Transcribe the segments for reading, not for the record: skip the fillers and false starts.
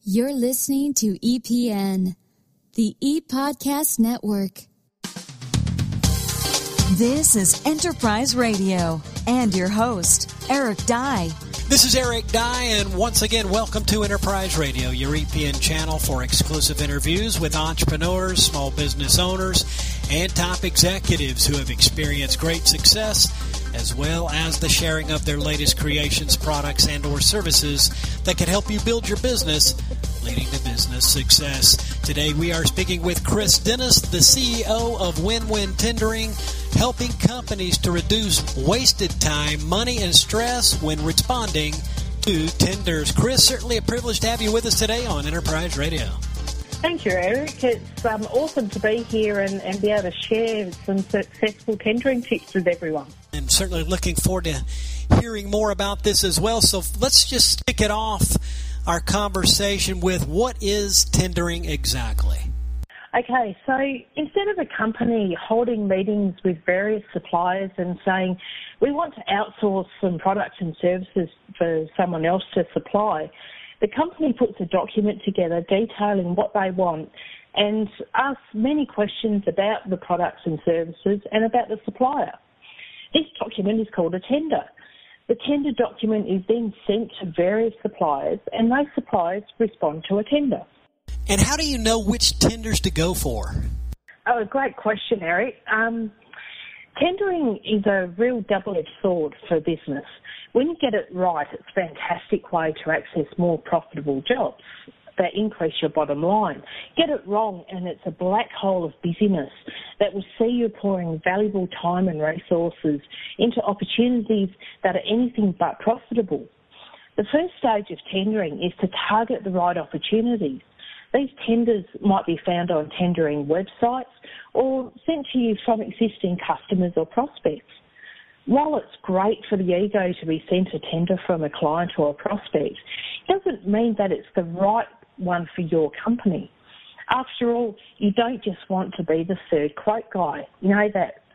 You're listening to EPN, the ePodcast Network. This is Enterprise Radio and your host, Eric Dye. This is Eric Dye, and once again, welcome to Enterprise Radio, your EPN channel for exclusive interviews with entrepreneurs, small business owners, and top executives who have experienced great success, as well as the sharing of their latest creations, products, and or services that can help you build your business, leading to business success. Today we are speaking with Chris Dennis, the CEO of Win-Win Tendering, helping companies to reduce wasted time, money, and stress when responding to tenders. Chris, certainly a privilege to have you with us today on Enterprise Radio. Thank you, Eric. It's awesome to be here and be able to share some successful tendering tips with everyone. I'm certainly looking forward to hearing more about this as well. So let's just kick it off, our conversation, with what is tendering exactly? Okay, so instead of a company holding meetings with various suppliers and saying, we want to outsource some products and services for someone else to supply, the company puts a document together detailing what they want and asks many questions about the products and services and about the supplier. This document is called a tender. The tender document is then sent to various suppliers, and those suppliers respond to a tender. And how do you know which tenders to go for? Oh, great question, Eric. Tendering is a real double-edged sword for business. When you get it right, it's a fantastic way to access more profitable jobs that increase your bottom line. Get it wrong and it's a black hole of busyness that will see you pouring valuable time and resources into opportunities that are anything but profitable. The first stage of tendering is to target the right opportunities. These tenders might be found on tendering websites or sent to you from existing customers or prospects. While it's great for the ego to be sent a tender from a client or a prospect, it doesn't mean that it's the right one for your company. After all, you don't just want to be the third quote guy. You know,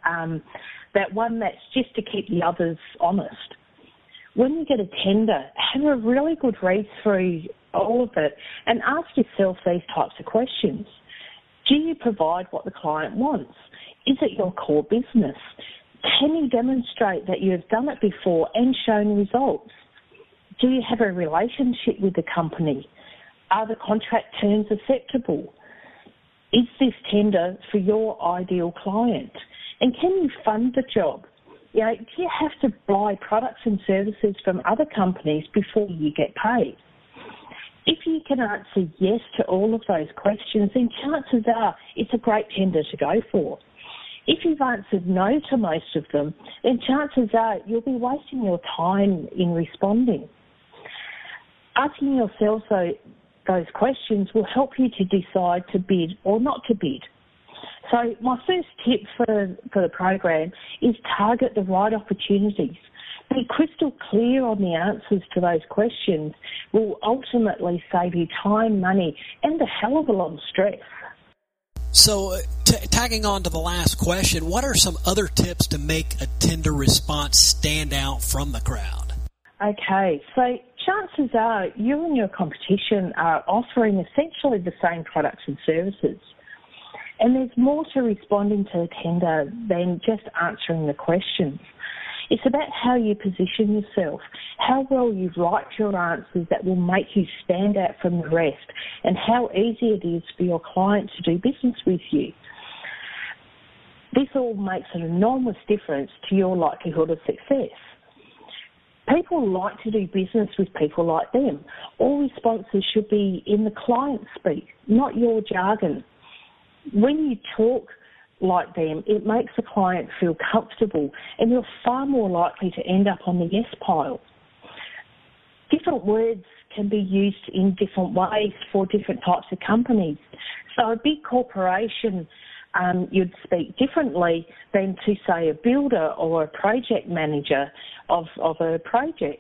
that one that's just to keep the others honest. When you get a tender, have a really good read through all of it and ask yourself these types of questions. Do you provide what the client wants? Is it your core business? Can you demonstrate that you have done it before and shown results? Do you have a relationship with the company? Are the contract terms acceptable? Is this tender for your ideal client? And can you fund the job? You know, do you have to buy products and services from other companies before you get paid? If you can answer yes to all of those questions, then chances are it's a great tender to go for. If you've answered no to most of them, then chances are you'll be wasting your time in responding. Asking yourself those questions will help you to decide to bid or not to bid. So my first tip for the program is target the right opportunities. Be crystal clear on the answers to those questions will ultimately save you time, money, and a hell of a lot of stress. So, tagging on to the last question, what are some other tips to make a tender response stand out from the crowd? Okay, so chances are you and your competition are offering essentially the same products and services. And there's more to responding to a tender than just answering the questions. It's about how you position yourself, how well you write your answers that will make you stand out from the rest, and how easy it is for your client to do business with you. This all makes an enormous difference to your likelihood of success. People like to do business with people like them. All responses should be in the client speak, not your jargon. When you talk like them, it makes the client feel comfortable and you're far more likely to end up on the yes pile. Different words can be used in different ways for different types of companies. So a big corporation, you'd speak differently than to, say, a builder or a project manager of a project.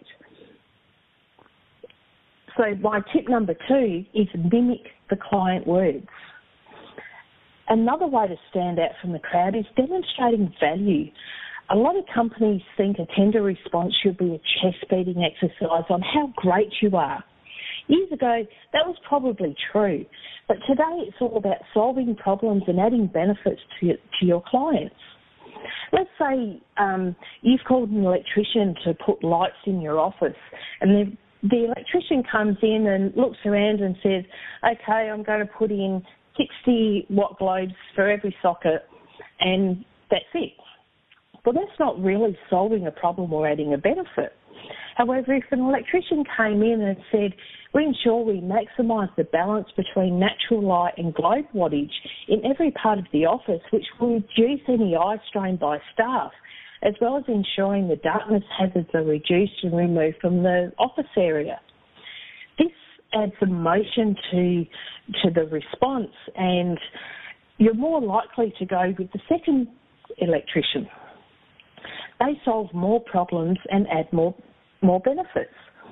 So my tip number 2 is mimic the client words. Another way to stand out from the crowd is demonstrating value. A lot of companies think a tender response should be a chest-beating exercise on how great you are. Years ago, that was probably true, but today it's all about solving problems and adding benefits to your clients. Let's say you've called an electrician to put lights in your office, and the electrician comes in and looks around and says, okay, I'm going to put in 60 watt globes for every socket, and that's it. Well, that's not really solving a problem or adding a benefit. However, if an electrician came in and said, we ensure we maximise the balance between natural light and globe wattage in every part of the office, which will reduce any eye strain by staff, as well as ensuring the darkness hazards are reduced and removed from the office area. This adds emotion to the response, and you're more likely to go with the second electrician. They solve more problems and add more benefits.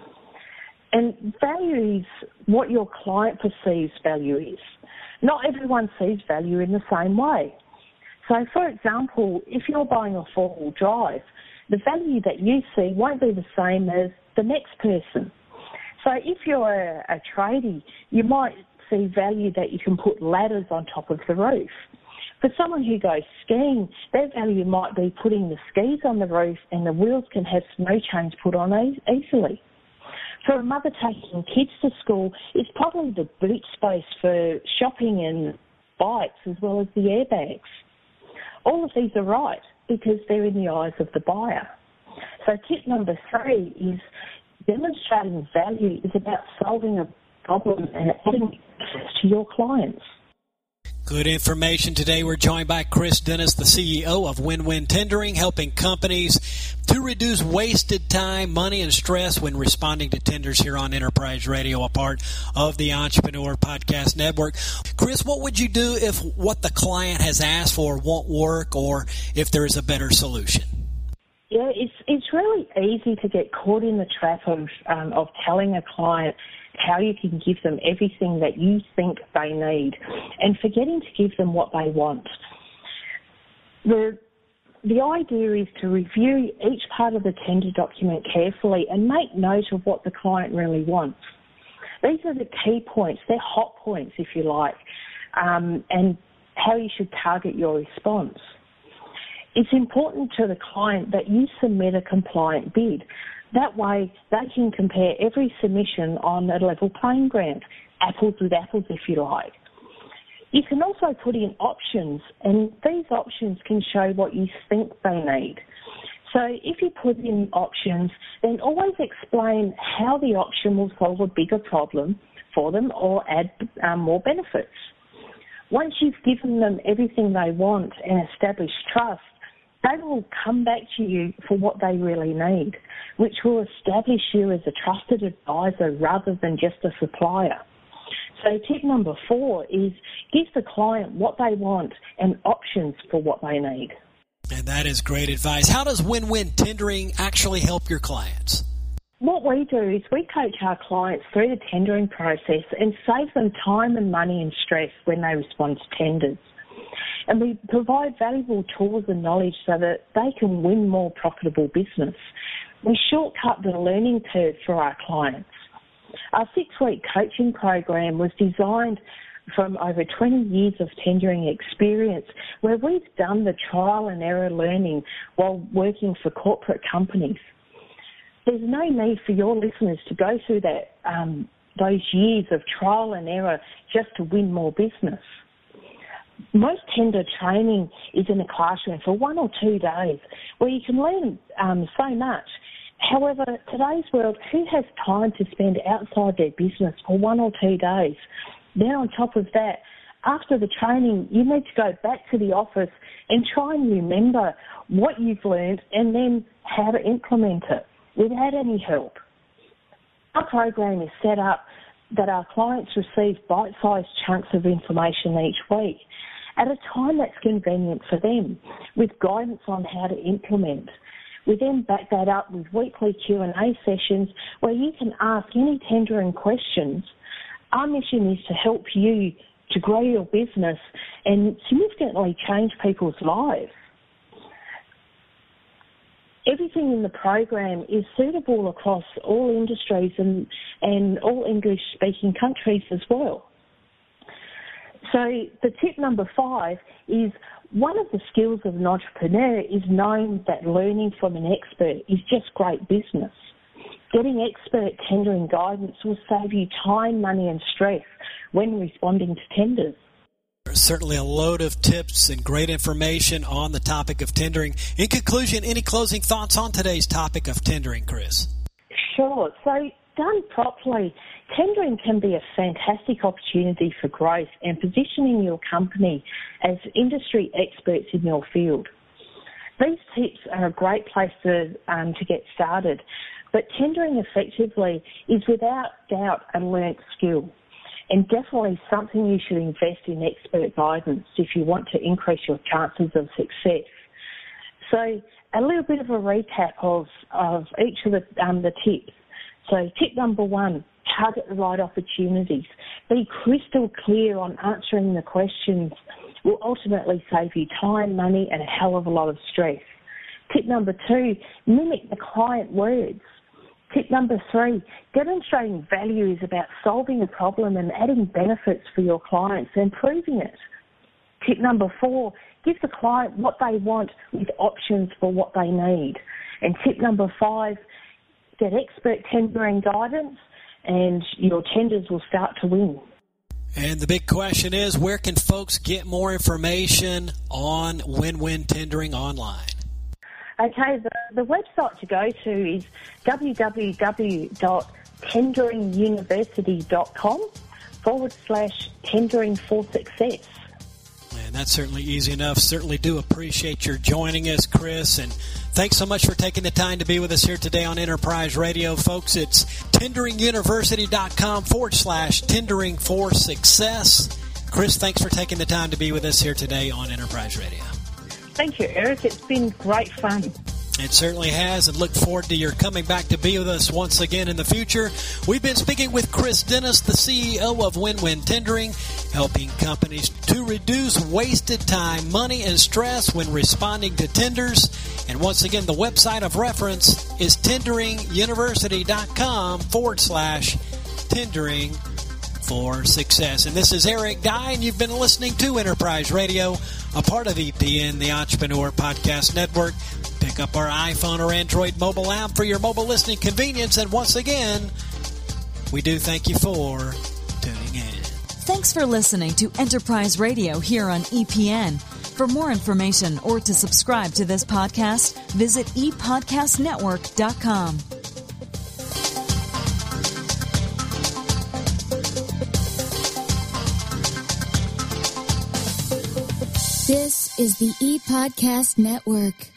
And value is what your client perceives value is. Not everyone sees value in the same way. So, for example, if you're buying a four-wheel drive, the value that you see won't be the same as the next person. So if you're a tradie, you might see value that you can put ladders on top of the roof. For someone who goes skiing, their value might be putting the skis on the roof and the wheels can have snow chains put on easily. For a mother taking kids to school, it's probably the boot space for shopping and bikes as well as the airbags. All of these are right because they're in the eyes of the buyer. So tip number 3 is demonstrating value is about solving a problem and adding interest to your clients. Good information today. We're joined by Chris Dennis, the CEO of Win-Win Tendering, helping companies to reduce wasted time, money, and stress when responding to tenders here on Enterprise Radio, a part of the Entrepreneur Podcast Network. Chris, what would you do if what the client has asked for won't work, or if there is a better solution? Yeah, it's really easy to get caught in the trap of telling a client how you can give them everything that you think they need and forgetting to give them what they want. The idea is to review each part of the tender document carefully and make note of what the client really wants. These are the key points, they're hot points if you like, and how you should target your response. It's important to the client that you submit a compliant bid. That way they can compare every submission on a level playing ground, apples with apples if you like. You can also put in options, and these options can show what you think they need. So if you put in options, then always explain how the option will solve a bigger problem for them or add more benefits. Once you've given them everything they want and established trust, they will come back to you for what they really need, which will establish you as a trusted advisor rather than just a supplier. So tip number 4 is give the client what they want and options for what they need. And that is great advice. How does Win-Win Tendering actually help your clients? What we do is we coach our clients through the tendering process and save them time and money and stress when they respond to tenders. And we provide valuable tools and knowledge so that they can win more profitable business. We shortcut the learning curve for our clients. Our 6-week coaching program was designed from over 20 years of tendering experience, where we've done the trial and error learning while working for corporate companies. There's no need for your listeners to go through that those years of trial and error just to win more business. Most tender training is in a classroom for 1 or 2 days where you can learn so much. However, today's world, who has time to spend outside their business for 1 or 2 days? Then on top of that, after the training, you need to go back to the office and try and remember what you've learned and then how to implement it without any help. Our program is set up that our clients receive bite-sized chunks of information each week at a time that's convenient for them, with guidance on how to implement. We then back that up with weekly Q&A sessions where you can ask any tendering questions. Our mission is to help you to grow your business and significantly change people's lives. Everything in the program is suitable across all industries and all English-speaking countries as well. So the tip number 5 is one of the skills of an entrepreneur is knowing that learning from an expert is just great business. Getting expert tendering guidance will save you time, money and stress when responding to tenders. There's certainly a load of tips and great information on the topic of tendering. In conclusion, any closing thoughts on today's topic of tendering, Chris? Sure. So done properly, tendering can be a fantastic opportunity for growth and positioning your company as industry experts in your field. These tips are a great place to get started, but tendering effectively is without doubt a learnt skill, and definitely something you should invest in expert guidance if you want to increase your chances of success. So a little bit of a recap of each of the tips. So tip number 1, target the right opportunities. Be crystal clear on answering the questions will ultimately save you time, money and a hell of a lot of stress. Tip number 2, mimic the client words. Tip number 3, demonstrating value is about solving a problem and adding benefits for your clients and proving it. Tip number 4, give the client what they want with options for what they need. And tip number 5, get expert tendering guidance and your tenders will start to win. And the big question is, where can folks get more information on Win-Win Tendering online? Okay, the website to go to is www.tenderinguniversity.com/tendering for success. And that's certainly easy enough. Certainly do appreciate your joining us, Chris. And thanks so much for taking the time to be with us here today on Enterprise Radio. Folks, it's tenderinguniversity.com/tendering for success. Chris, thanks for taking the time to be with us here today on Enterprise Radio. Thank you, Eric. It's been great fun. It certainly has, and look forward to your coming back to be with us once again in the future. We've been speaking with Chris Dennis, the CEO of Win-Win Tendering, helping companies to reduce wasted time, money, and stress when responding to tenders. And once again, the website of reference is tenderinganiversity.com/tendering for success. And this is Eric Dye, and you've been listening to Enterprise Radio, a part of EPN, the Entrepreneur Podcast Network. Pick up our iPhone or Android mobile app for your mobile listening convenience. And once again, we do thank you for tuning in. Thanks for listening to Enterprise Radio here on EPN. For more information or to subscribe to this podcast, visit epodcastnetwork.com. This is the ePodcast Network.